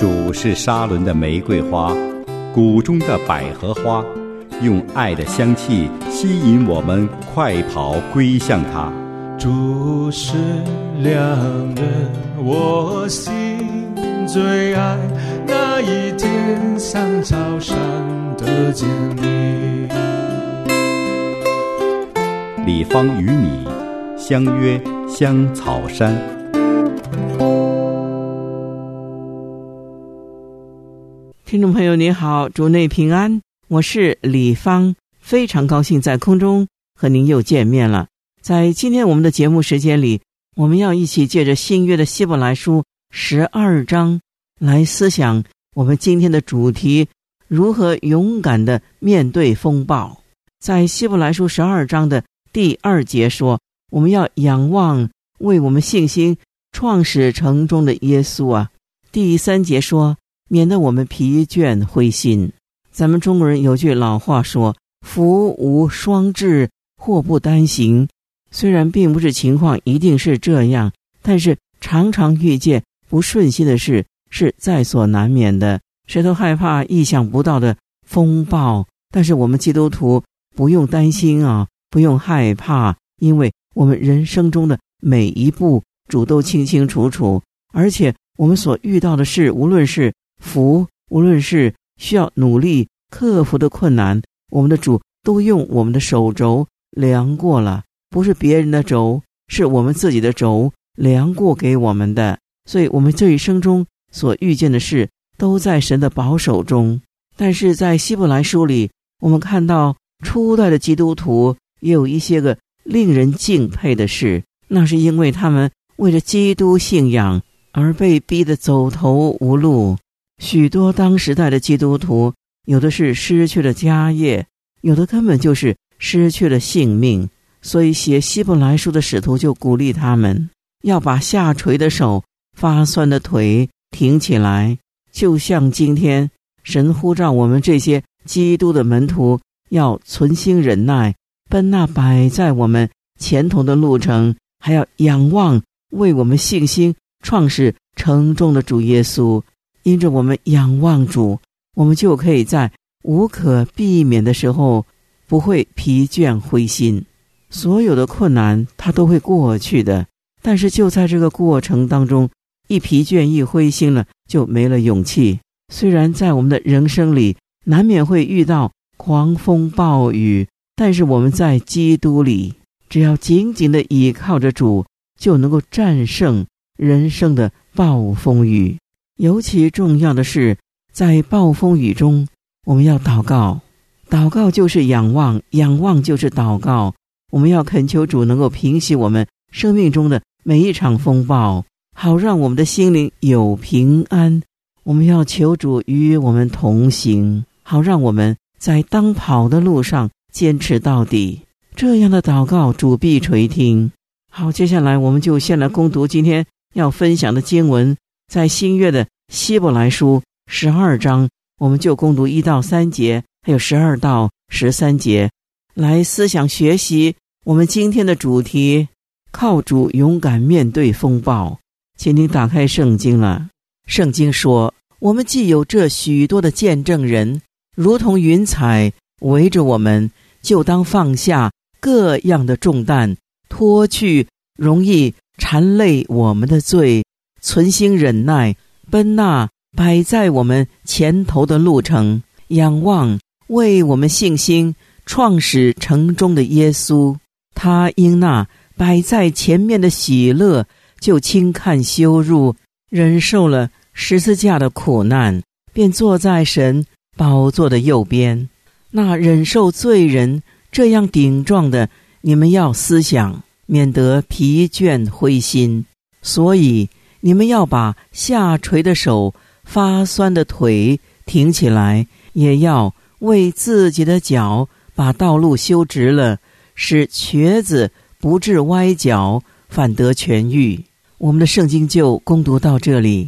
主是沙伦的玫瑰花，谷中的百合花，用爱的香气吸引我们快跑归向他。 主是良人，我心最爱，那一天像早上的见你。 李芳与你相约香草山。 听众朋友您好，主内平安，我是李芳，非常高兴在空中和您又见面了。在今天我们的节目时间里，我们要一起借着新约的希伯来书12章来思想我们今天的主题，如何勇敢地面对风暴。在希伯来书12章的第2节说，我们要仰望为我们信心创始成终的耶稣啊。第3节说，免得我们疲倦灰心。咱们中国人有句老话说，福无双至，祸不单行。虽然并不是情况一定是这样，但是常常遇见不顺心的事是在所难免的。谁都害怕意想不到的风暴，但是我们基督徒不用担心啊，不用害怕，因为我们人生中的每一步主都清清楚楚，而且我们所遇到的事，无论是福，无论是需要努力克服的困难，我们的主都用我们的手肘量过了，不是别人的肘，是我们自己的肘量过给我们的。所以我们这一生中所遇见的事都在神的保守中。但是在希伯来书里，我们看到初代的基督徒也有一些个令人敬佩的事，那是因为他们为了基督信仰而被逼得走投无路。许多当时代的基督徒，有的是失去了家业，有的根本就是失去了性命。所以写希伯来书的使徒就鼓励他们要把下垂的手、发酸的腿挺起来，就像今天神呼召我们这些基督的门徒要存心忍耐，奔那摆在我们前头的路程，还要仰望为我们信心创始成终的主耶稣。因着我们仰望主，我们就可以在无可避免的时候不会疲倦灰心。所有的困难它都会过去的，但是就在这个过程当中，一疲倦一灰心了，就没了勇气。虽然在我们的人生里难免会遇到狂风暴雨，但是我们在基督里，只要紧紧地倚靠着主，就能够战胜人生的暴风雨。尤其重要的是，在暴风雨中，我们要祷告。祷告就是仰望，仰望就是祷告。我们要恳求主能够平息我们生命中的每一场风暴，好让我们的心灵有平安。我们要求主与我们同行，好让我们在当跑的路上坚持到底。这样的祷告主必垂听。好，接下来我们就先来攻读今天要分享的经文，在新约的希伯来书12章，我们就攻读1到3节，还有12到13节，来思想学习我们今天的主题，靠主勇敢面对风暴。请您打开圣经了。圣经说，我们既有这许多的见证人，如同云彩围着我们，就当放下各样的重担，脱去容易缠累我们的罪，存心忍耐，奔那摆在我们前头的路程，仰望为我们信心创始成终的耶稣。他因那摆在前面的喜乐，就轻看羞辱，忍受了十字架的苦难，便坐在神宝座的右边。那忍受罪人这样顶撞的，你们要思想，免得疲倦灰心。所以你们要把下垂的手、发酸的腿挺起来，也要为自己的脚把道路修直了，使瘸子不致歪脚，反得痊愈。我们的圣经就攻读到这里。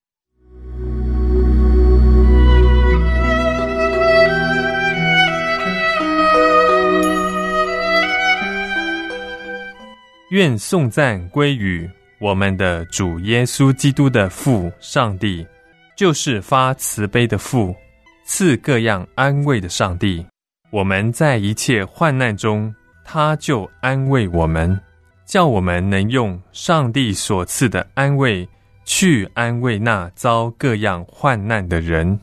愿颂赞归于我们的主耶稣基督的父上帝， 就是发慈悲的父，赐各样安慰的上帝。我们在一切患难中，他就安慰我们，叫我们能用上帝所赐的安慰去安慰那遭各样患难的人。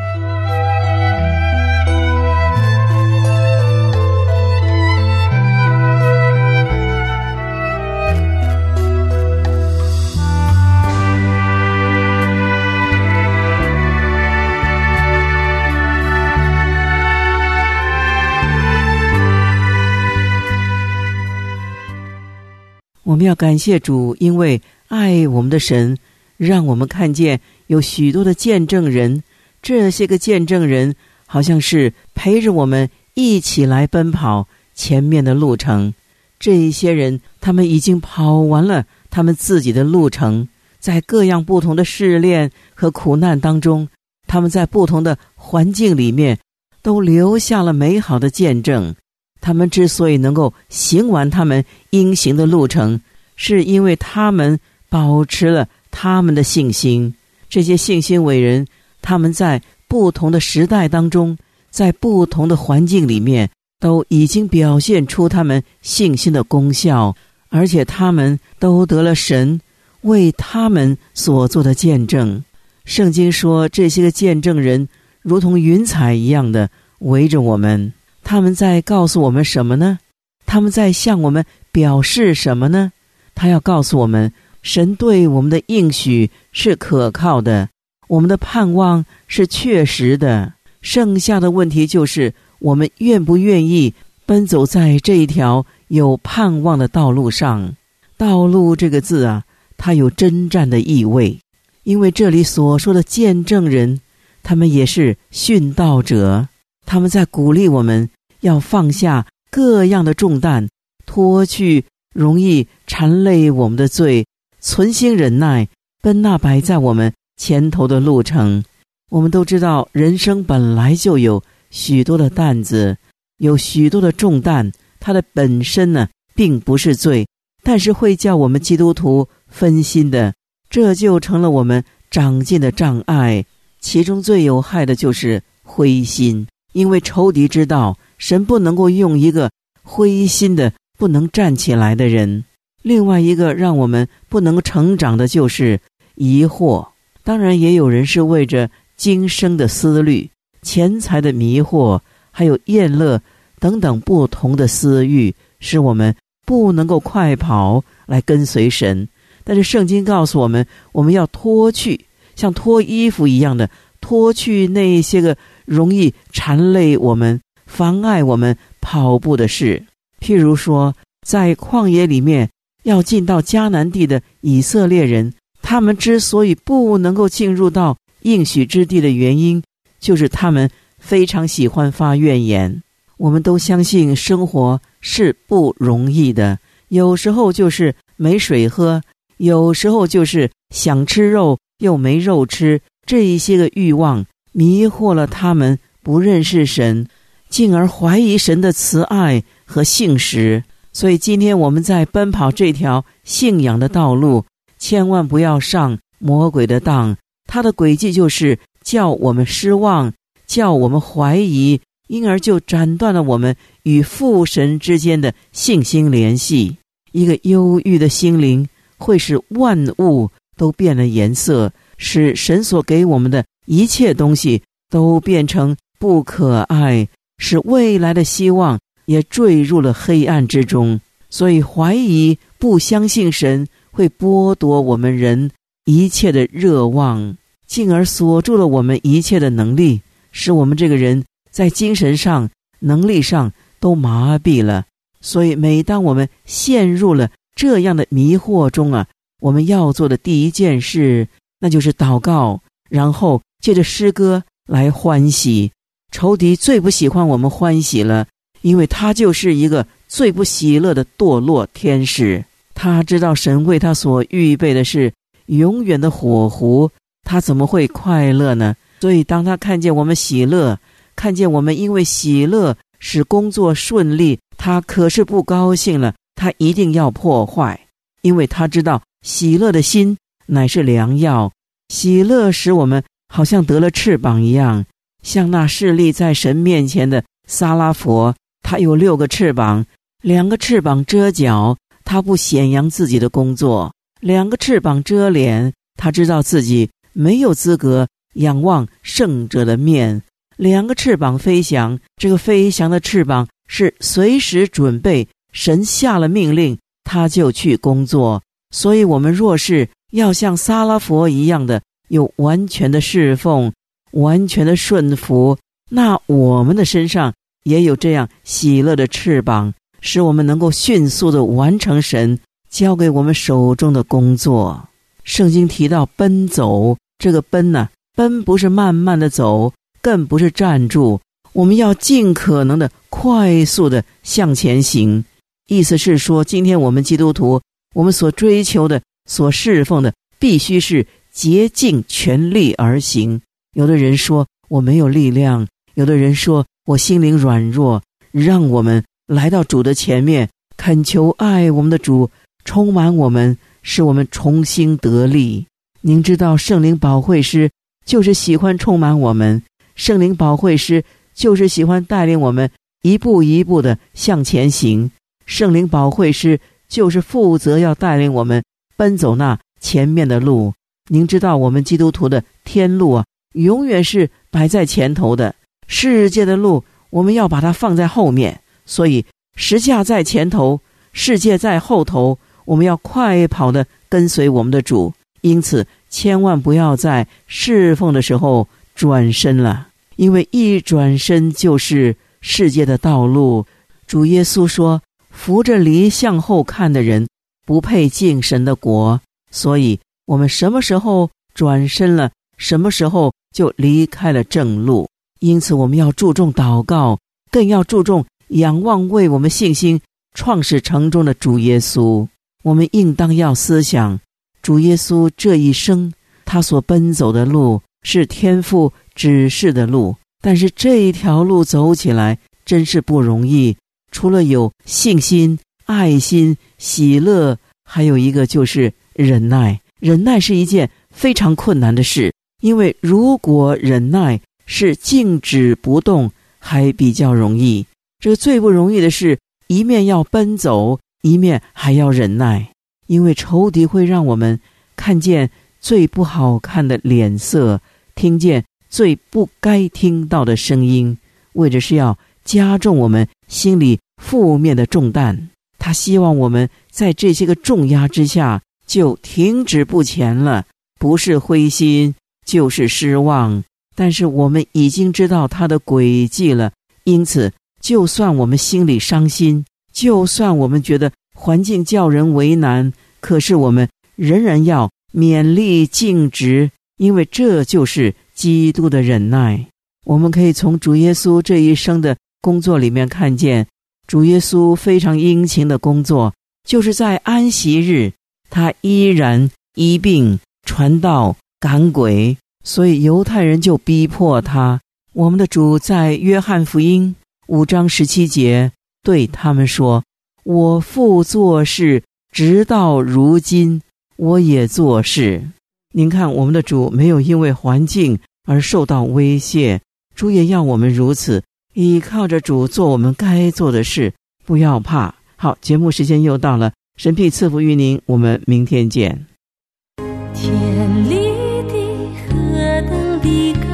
我们要感谢主，因为爱我们的神，让我们看见有许多的见证人，这些个见证人好像是陪着我们一起来奔跑前面的路程。这一些人，他们已经跑完了他们自己的路程，在各样不同的试炼和苦难当中，他们在不同的环境里面都留下了美好的见证。他们之所以能够行完他们应行的路程，是因为他们保持了他们的信心。这些信心伟人，他们在不同的时代当中，在不同的环境里面，都已经表现出他们信心的功效，而且他们都得了神为他们所做的见证。圣经说，这些个见证人如同云彩一样的围着我们。他们在告诉我们什么呢？他们在向我们表示什么呢？他要告诉我们，神对我们的应许是可靠的，我们的盼望是确实的。剩下的问题就是，我们愿不愿意奔走在这一条有盼望的道路上。道路这个字啊，它有征战的意味，因为这里所说的见证人，他们也是殉道者，他们在鼓励我们要放下各样的重担，脱去容易缠累我们的罪，存心忍耐，奔那摆在我们前头的路程。我们都知道，人生本来就有许多的担子，有许多的重担，它的本身呢，并不是罪，但是会叫我们基督徒分心的，这就成了我们长进的障碍。其中最有害的就是灰心，因为仇敌知道神不能够用一个灰心的不能站起来的人。另外一个让我们不能成长的就是疑惑。当然也有人是为着今生的思虑、钱财的迷惑，还有厌乐等等不同的私欲，使我们不能够快跑来跟随神。但是圣经告诉我们，我们要脱去，像脱衣服一样的脱去那些个容易缠累我们、妨碍我们跑步的事。譬如说，在旷野里面要进到迦南地的以色列人，他们之所以不能够进入到应许之地的原因，就是他们非常喜欢发怨言。我们都相信生活是不容易的，有时候就是没水喝，有时候就是想吃肉又没肉吃，这一些个欲望迷惑了他们，不认识神，进而怀疑神的慈爱和信实。所以今天我们在奔跑这条信仰的道路，千万不要上魔鬼的当，他的诡计就是叫我们失望，叫我们怀疑，因而就斩断了我们与父神之间的信心联系。一个忧郁的心灵会使万物都变了颜色，使神所给我们的一切东西都变成不可爱，使未来的希望也坠入了黑暗之中。所以怀疑、不相信神会剥夺我们人一切的热望，进而锁住了我们一切的能力，使我们这个人在精神上、能力上都麻痹了。所以每当我们陷入了这样的迷惑中啊，我们要做的第一件事，那就是祷告，然后借着诗歌来欢喜。仇敌最不喜欢我们欢喜了，因为他就是一个最不喜乐的堕落天使。他知道神为他所预备的是永远的火湖，他怎么会快乐呢？所以当他看见我们喜乐，看见我们因为喜乐使工作顺利，他可是不高兴了，他一定要破坏，因为他知道喜乐的心乃是良药，喜乐使我们好像得了翅膀一样，像那侍立在神面前的撒拉佛，他有6个翅膀，2个翅膀遮脚，他不显扬自己的工作；2个翅膀遮脸，他知道自己没有资格仰望圣者的面；2个翅膀飞翔，这个飞翔的翅膀是随时准备，神下了命令他就去工作。所以我们若是要像撒拉佛一样的有完全的侍奉，完全的顺服，那我们的身上也有这样喜乐的翅膀，使我们能够迅速的完成神交给我们手中的工作。圣经提到奔走，这个奔呢，奔不是慢慢的走，更不是站住，我们要尽可能的快速的向前行。意思是说，今天我们基督徒，我们所追求的、所侍奉的，必须是竭尽全力而行。有的人说我没有力量，有的人说我心灵软弱，让我们来到主的前面，恳求爱我们的主充满我们，使我们重新得力。您知道圣灵保惠师就是喜欢充满我们，圣灵保惠师就是喜欢带领我们一步一步的向前行，圣灵保惠师就是负责要带领我们奔走那前面的路。您知道我们基督徒的天路啊，永远是摆在前头的，世界的路我们要把它放在后面。所以十架在前头，世界在后头，我们要快跑的跟随我们的主。因此千万不要在侍奉的时候转身了，因为一转身就是世界的道路。主耶稣说，扶着犁向后看的人不配进神的国。所以我们什么时候转身了，什么时候就离开了正路。因此我们要注重祷告，更要注重仰望为我们信心创始成终的主耶稣。我们应当要思想主耶稣这一生他所奔走的路是天父指示的路，但是这一条路走起来真是不容易，除了有信心、爱心、喜乐，还有一个就是忍耐。忍耐是一件非常困难的事，因为如果忍耐是静止不动还比较容易，这个最不容易的是一面要奔走，一面还要忍耐。因为仇敌会让我们看见最不好看的脸色，听见最不该听到的声音，为的是要加重我们心里负面的重担。他希望我们在这些个重压之下就停止不前了，不是灰心就是失望。但是我们已经知道他的诡计了，因此就算我们心里伤心，就算我们觉得环境叫人为难，可是我们仍然要勉力静止，因为这就是基督的忍耐。我们可以从主耶稣这一生的工作里面看见，主耶稣非常殷勤的工作，就是在安息日他依然医病、传道、赶鬼，所以犹太人就逼迫他。我们的主在约翰福音5章17节对他们说，我父做事直到如今，我也做事。您看，我们的主没有因为环境而受到威胁，主也要我们如此，依靠着主做我们该做的事，不要怕。好，节目时间又到了，神庇赐福于您，我们明天见。 天里的何等的